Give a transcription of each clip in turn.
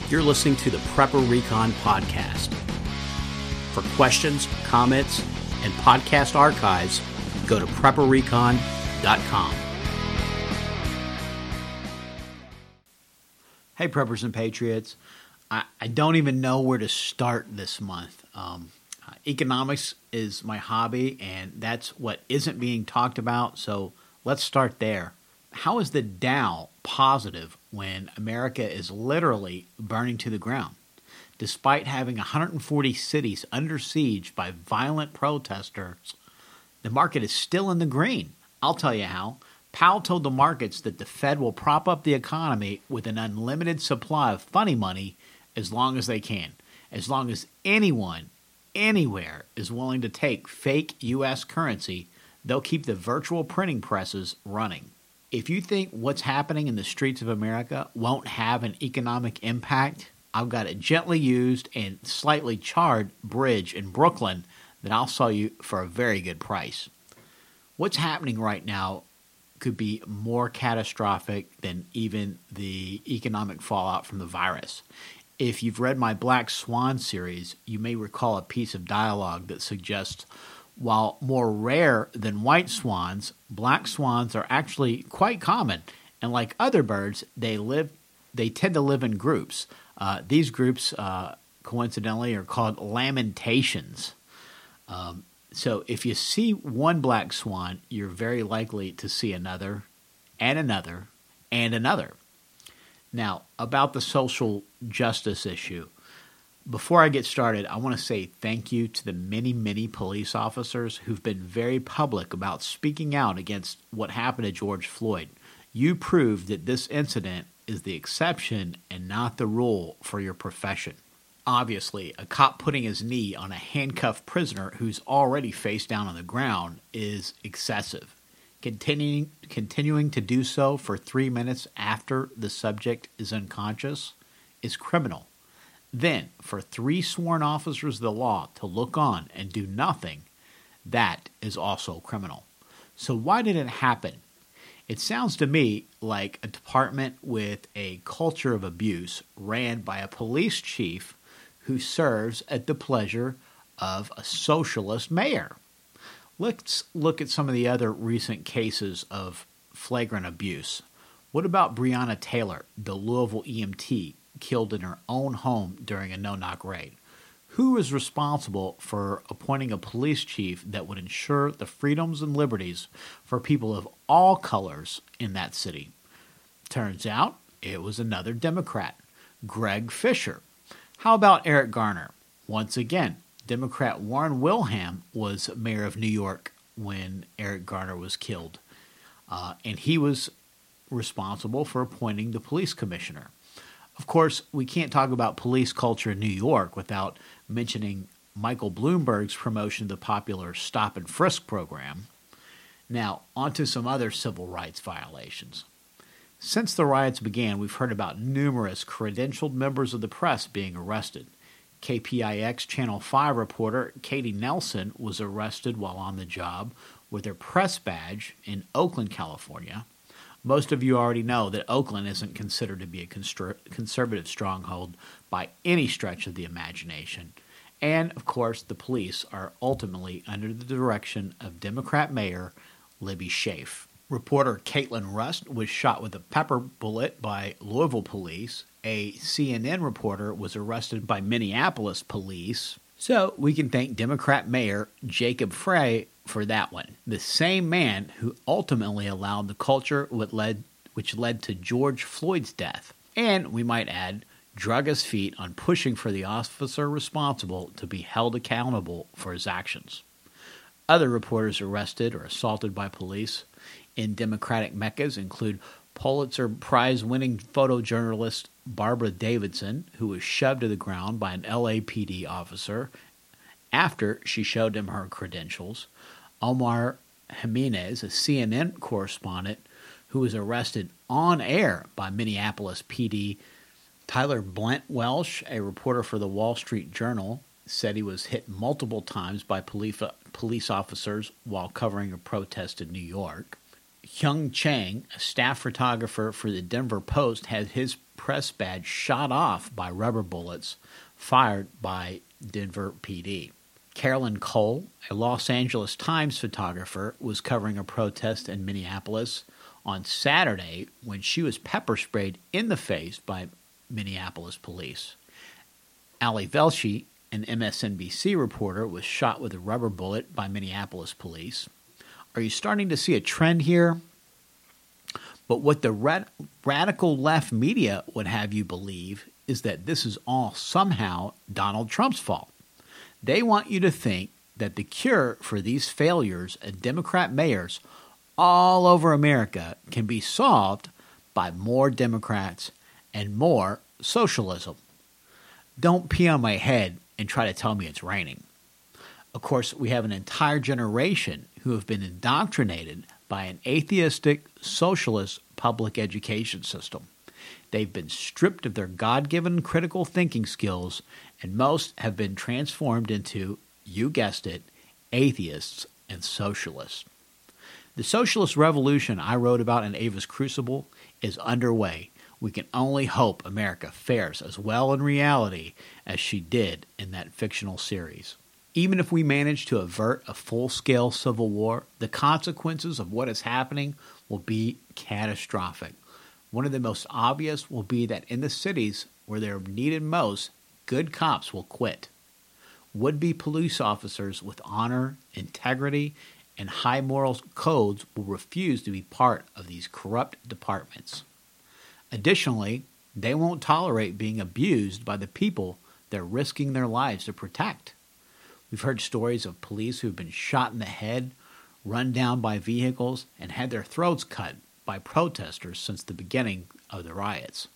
You're listening to the Prepper Recon podcast. For questions, comments, and podcast archives, go to prepperrecon.com. Hey, Preppers and Patriots. I don't even know where to start this month. Economics is my hobby, and that's what isn't being talked about, so let's start there. How is the Dow positive when America is literally burning to the ground? Despite having 140 cities under siege by violent protesters, the market is still in the green. I'll tell you how. Powell told the markets that the Fed will prop up the economy with an unlimited supply of funny money as long as they can. As long as anyone, anywhere, is willing to take fake U.S. currency, they'll keep the virtual printing presses running. If you think what's happening in the streets of America won't have an economic impact, I've got a gently used and slightly charred bridge in Brooklyn that I'll sell you for a very good price. What's happening right now could be more catastrophic than even the economic fallout from the virus. If you've read my Black Swan series, you may recall a piece of dialogue that suggests while more rare than white swans, black swans are actually quite common. And like other birds, they tend to live in groups. These groups, coincidentally, are called lamentations. So if you see one black swan, you're very likely to see another, and another, and another. Now, about the social justice issue. Before I get started, I want to say thank you to the many, many police officers who've been very public about speaking out against what happened to George Floyd. You proved that this incident is the exception and not the rule for your profession. Obviously, a cop putting his knee on a handcuffed prisoner who's already face down on the ground is excessive. Continuing to do so for 3 minutes after the subject is unconscious is criminal. Then, for 3 sworn officers of the law to look on and do nothing, that is also criminal. So why did it happen? It sounds to me like a department with a culture of abuse ran by a police chief who serves at the pleasure of a socialist mayor. Let's look at some of the other recent cases of flagrant abuse. What about Breonna Taylor, the Louisville EMT, killed in her own home during a no-knock raid? Who is responsible for appointing a police chief that would ensure the freedoms and liberties for people of all colors in that city? Turns out it was another Democrat, Greg Fisher. How about Eric Garner? Once again, Democrat Warren Wilhelm was mayor of New York when Eric Garner was killed, and he was responsible for appointing the police commissioner. Of course, we can't talk about police culture in New York without mentioning Michael Bloomberg's promotion of the popular Stop and Frisk program. Now, on to some other civil rights violations. Since the riots began, we've heard about numerous credentialed members of the press being arrested. KPIX Channel 5 reporter Katie Nelson was arrested while on the job with her press badge in Oakland, California. Most of you already know that Oakland isn't considered to be a conservative stronghold by any stretch of the imagination. And, of course, the police are ultimately under the direction of Democrat Mayor Libby Schaaf. Reporter Caitlin Rust was shot with a pepper bullet by Louisville police. A CNN reporter was arrested by Minneapolis police. So we can thank Democrat Mayor Jacob Frey for that one. The same man who ultimately allowed the culture which led to George Floyd's death. And we might add, drug his feet on pushing for the officer responsible to be held accountable for his actions. Other reporters arrested or assaulted by police in Democratic meccas include Pulitzer Prize-winning photojournalist Barbara Davidson, who was shoved to the ground by an LAPD officer after she showed him her credentials, Omar Jimenez, a CNN correspondent who was arrested on air by Minneapolis PD, Tyler Blent Welsh, a reporter for the Wall Street Journal, said he was hit multiple times by police officers while covering a protest in New York. Hyung Chang, a staff photographer for the Denver Post, had his press badge shot off by rubber bullets fired by Denver PD. Carolyn Cole, a Los Angeles Times photographer, was covering a protest in Minneapolis on Saturday when she was pepper sprayed in the face by Minneapolis police. Ali Velshi, an MSNBC reporter, was shot with a rubber bullet by Minneapolis police. Are you starting to see a trend here? But what the radical left media would have you believe is that this is all somehow Donald Trump's fault. They want you to think that the cure for these failures of Democrat mayors all over America can be solved by more Democrats and more socialism. Don't pee on my head and try to tell me it's raining. Of course, we have an entire generation who have been indoctrinated by an atheistic, socialist public education system. They've been stripped of their God-given critical thinking skills, and most have been transformed into, you guessed it, atheists and socialists. The socialist revolution I wrote about in Ava's Crucible is underway. We can only hope America fares as well in reality as she did in that fictional series. Even if we manage to avert a full-scale civil war, the consequences of what is happening will be catastrophic. One of the most obvious will be that in the cities where they're needed most, good cops will quit. Would-be police officers with honor, integrity, and high moral codes will refuse to be part of these corrupt departments. Additionally, they won't tolerate being abused by the people they're risking their lives to protect. We've heard stories of police who've been shot in the head, run down by vehicles, and had their throats cut by protesters since the beginning of the riots.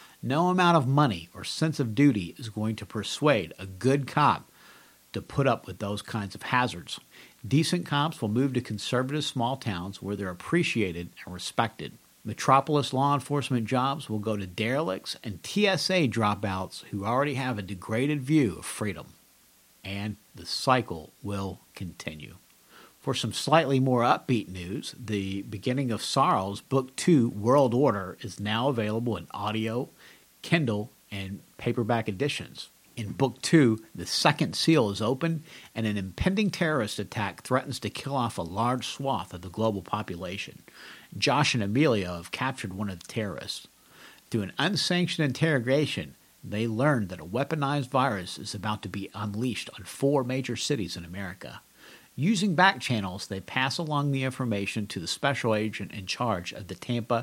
No amount of money or sense of duty is going to persuade a good cop to put up with those kinds of hazards. Decent cops will move to conservative small towns where they're appreciated and respected. Metropolis law enforcement jobs will go to derelicts and TSA dropouts who already have a degraded view of freedom. And the cycle will continue. For some slightly more upbeat news, The Beginning of Sorrows, Book 2, World Order, is now available in audio, Kindle, and paperback editions. In Book 2, the second seal is open, and an impending terrorist attack threatens to kill off a large swath of the global population. Josh and Amelia have captured one of the terrorists. Through an unsanctioned interrogation, they learned that a weaponized virus is about to be unleashed on 4 major cities in America. Using back channels, they pass along the information to the special agent in charge of the Tampa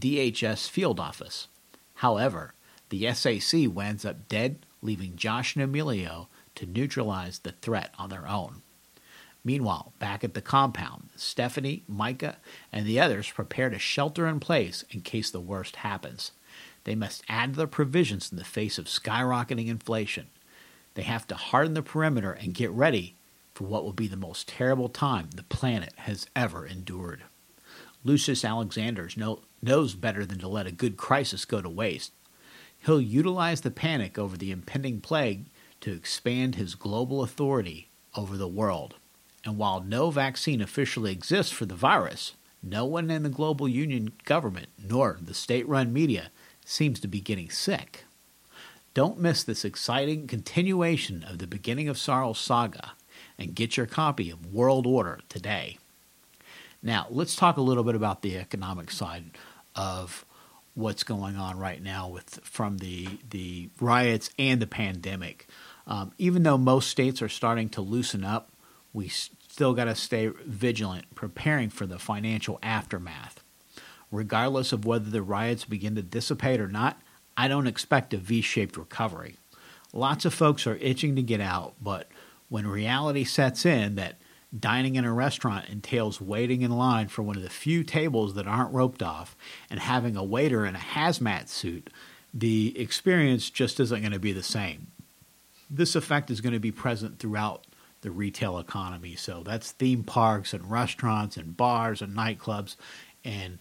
DHS field office. However, the SAC winds up dead, leaving Josh and Emilio to neutralize the threat on their own. Meanwhile, back at the compound, Stephanie, Micah, and the others prepare to shelter in place in case the worst happens. They must add to their provisions in the face of skyrocketing inflation. They have to harden the perimeter and get ready for what will be the most terrible time the planet has ever endured. Lucius Alexander knows better than to let a good crisis go to waste. He'll utilize the panic over the impending plague to expand his global authority over the world. And while no vaccine officially exists for the virus, no one in the global union government nor the state-run media seems to be getting sick. Don't miss this exciting continuation of the Beginning of Sorrows saga and get your copy of World Order today. Now, let's talk a little bit about the economic side of what's going on right now from the riots and the pandemic. Even though most states are starting to loosen up, we still got to stay vigilant, preparing for the financial aftermath. Regardless of whether the riots begin to dissipate or not, I don't expect a V-shaped recovery. Lots of folks are itching to get out, but when reality sets in that dining in a restaurant entails waiting in line for one of the few tables that aren't roped off and having a waiter in a hazmat suit, the experience just isn't going to be the same. This effect is going to be present throughout the retail economy. So that's theme parks and restaurants and bars and nightclubs and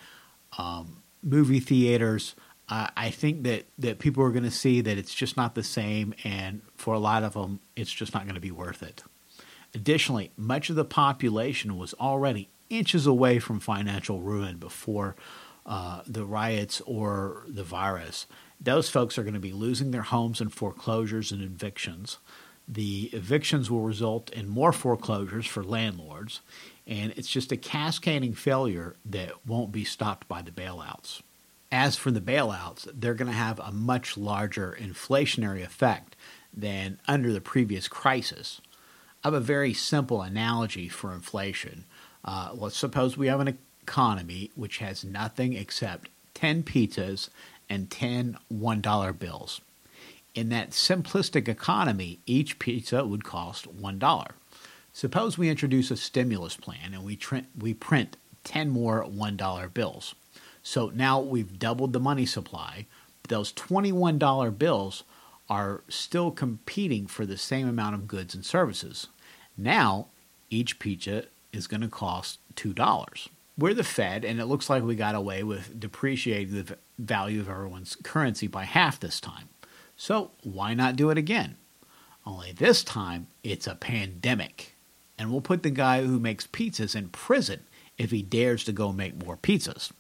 movie theaters. I think that people are going to see that it's just not the same, and for a lot of them, it's just not going to be worth it. Additionally, much of the population was already inches away from financial ruin before the riots or the virus. Those folks are going to be losing their homes in foreclosures and evictions. The evictions will result in more foreclosures for landlords, and it's just a cascading failure that won't be stopped by the bailouts. As for the bailouts, they're going to have a much larger inflationary effect than under the previous crisis. I have a very simple analogy for inflation. Let's suppose we have an economy which has nothing except 10 pizzas and 10 $1 bills. In that simplistic economy, each pizza would cost $1. Suppose we introduce a stimulus plan and we print 10 more $1 bills. So now we've doubled the money supply, but those $21 bills are still competing for the same amount of goods and services. Now, each pizza is going to cost $2. We're the Fed, and it looks like we got away with depreciating the value of everyone's currency by half this time. So why not do it again? Only this time, it's a pandemic. And we'll put the guy who makes pizzas in prison if he dares to go make more pizzas.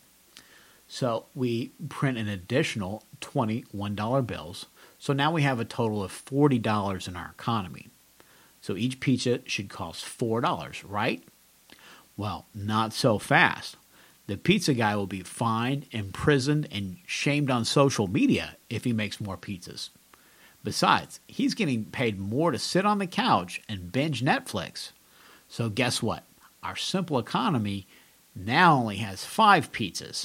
So we print an additional $21 bills. So now we have a total of $40 in our economy. So each pizza should cost $4, right? Well, not so fast. The pizza guy will be fined, imprisoned, and shamed on social media if he makes more pizzas. Besides, he's getting paid more to sit on the couch and binge Netflix. So guess what? Our simple economy now only has 5 pizzas.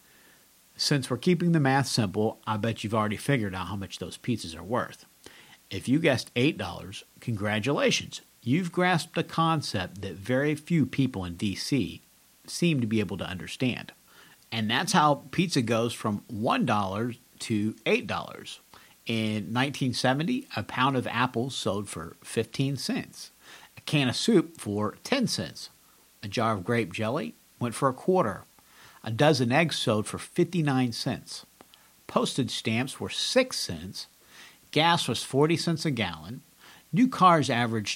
Since we're keeping the math simple, I bet you've already figured out how much those pizzas are worth. If you guessed $8, congratulations. You've grasped a concept that very few people in D.C. seem to be able to understand. And that's how pizza goes from $1 to $8. In 1970, a pound of apples sold for 15 cents, a can of soup for 10 cents, a jar of grape jelly went for a quarter, a dozen eggs sold for 59 cents, postage stamps were 6 cents, gas was 40 cents a gallon, new cars averaged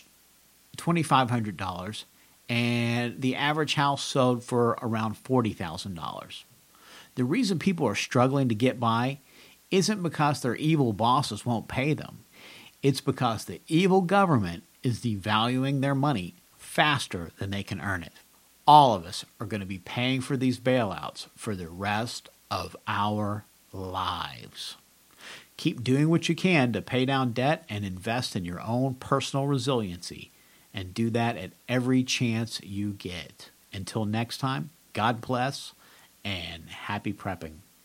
$2,500, and the average house sold for around $40,000. The reason people are struggling to get by isn't because their evil bosses won't pay them. It's because the evil government is devaluing their money faster than they can earn it. All of us are going to be paying for these bailouts for the rest of our lives. Keep doing what you can to pay down debt and invest in your own personal resiliency, and do that at every chance you get. Until next time, God bless and happy prepping.